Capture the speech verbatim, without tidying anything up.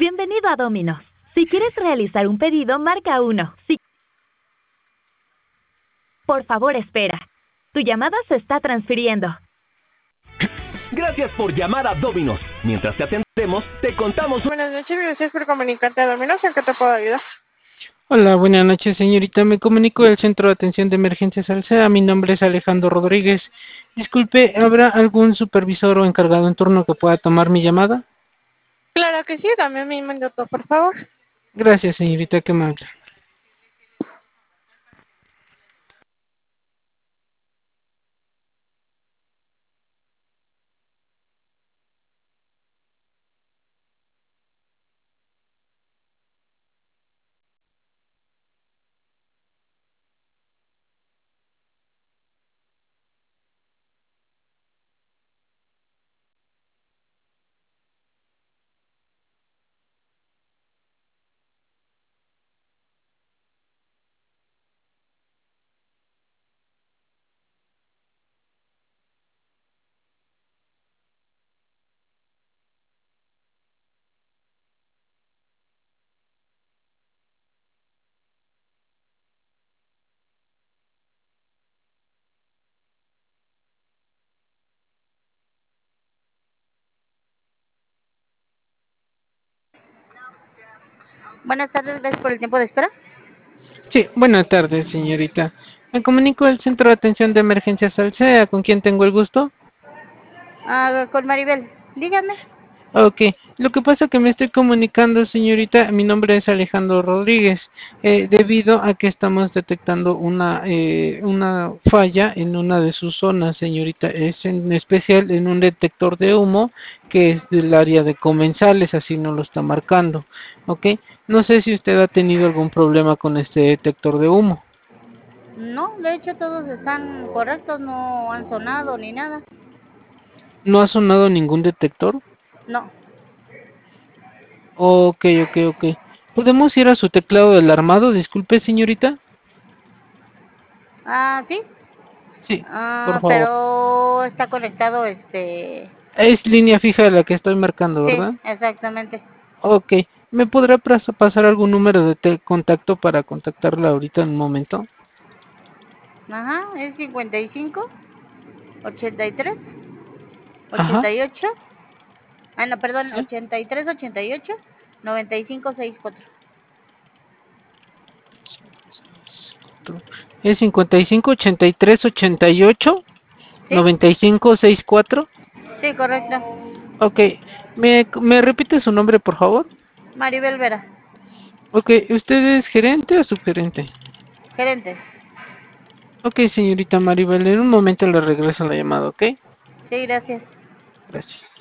Bienvenido a Domino's. Si quieres realizar un pedido, marca uno. Si... Por favor, espera. Tu llamada se está transfiriendo. Gracias por llamar a Domino's. Mientras te atendemos, te contamos... Buenas noches, gracias por comunicarte a Domino's. ¿En qué te puedo ayudar? Hola, buenas noches, señorita. Me comunico del Centro de Atención de Emergencias Alsea. Mi nombre es Alejandro Rodríguez. Disculpe, ¿habrá algún supervisor o encargado en turno que pueda tomar mi llamada? Claro que sí, dame un minuto, por favor. Gracias, señorita, qué amable. Buenas tardes, gracias por el tiempo de espera. Sí, buenas tardes, señorita. Me comunico del Centro de Atención de Emergencias Alsea. ¿Con quién tengo el gusto? Ah, con Maribel, dígame. Ok, lo que pasa que me estoy comunicando, señorita, mi nombre es Alejandro Rodríguez, eh, debido a que estamos detectando una, eh, una falla en una de sus zonas, señorita, es en especial en un detector de humo que es del área de comensales, así nos lo está marcando, ok. No sé si usted ha tenido algún problema con este detector de humo. No, de hecho todos están correctos, no han sonado ni nada. ¿No ha sonado ningún detector? No. Ok, ok, ok. ¿Podemos ir a su teclado del armado? Disculpe, señorita. Ah, sí. Sí, por Ah, favor. pero está conectado, este... Es línea fija la que estoy marcando, Sí, ¿verdad? exactamente. Ok. ¿Me podrá pras- pasar algún número de tel- contacto para contactarla ahorita en un momento? Ajá, es cincuenta y cinco, ochenta y tres, Ajá. ochenta y ocho. Ah, no, perdón, Sí. ochenta y tres, ochenta y ocho, noventa y cinco, sesenta y cuatro. Es cincuenta y cinco, ochenta y tres, ochenta y ocho, ¿Sí? noventa y cinco, sesenta y cuatro. Sí, correcto. Ok. ¿Me, me repite su nombre, por favor? Maribel Vera, Ok. ¿Usted es gerente o subgerente? gerente. Ok, señorita Maribel, en un momento le regreso la llamada, ¿ok? Sí, gracias. Gracias.